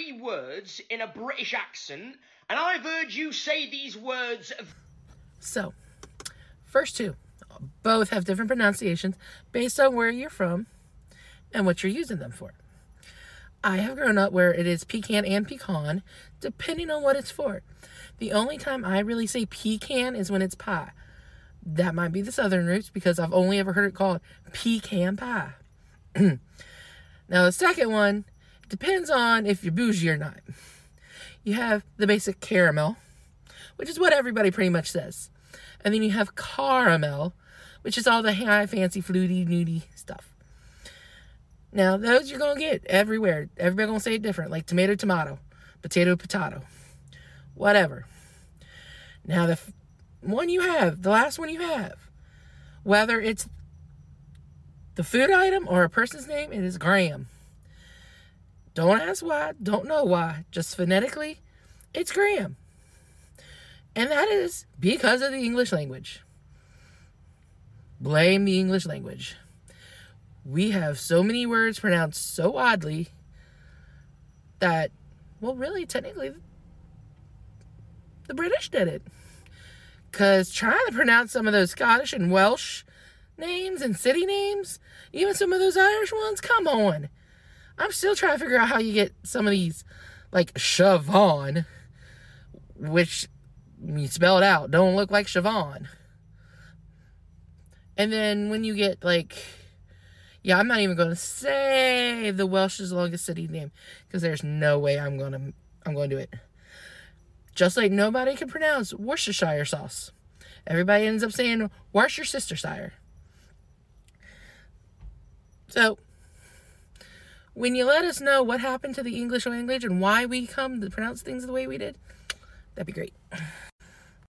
3 words in a British accent, and I've heard you say these words. So, first two, both have different pronunciations based on where you're from and what you're using them for. I have grown up where it is pecan and pecan, depending on what it's for. The only time I really say pecan is when it's pie. That might be the southern roots because I've only ever heard it called pecan pie. Now, the second one depends on if you're bougie or not. You have the basic caramel, which is what everybody pretty much says. And then you have caramel, which is all the high fancy fluty nudie stuff. Now, those you're going to get everywhere. Everybody going to say it different, like tomato, tomato, potato, potato, whatever. Now, the one you have, the last one you have, whether it's the food item or a person's name, it is Graham. Don't ask why, don't know why. Just phonetically, it's Graham. And that is because of the English language. Blame the English language. We have so many words pronounced so oddly that, well, really, technically, the British did it. Because trying to pronounce some of those Scottish and Welsh names and city names, even some of those Irish ones, come on. I'm still trying to figure out how you get some of these, like Siobhan, which, when you spell it out, don't look like Siobhan. And then when you get, like, yeah, I'm not even going to say the Welsh's longest city name, because there's no way I'm going to do it. Just like nobody can pronounce Worcestershire sauce. Everybody ends up saying Worcestershire. So, when you let us know what happened to the English language and why we come to pronounce things the way we did, that'd be great.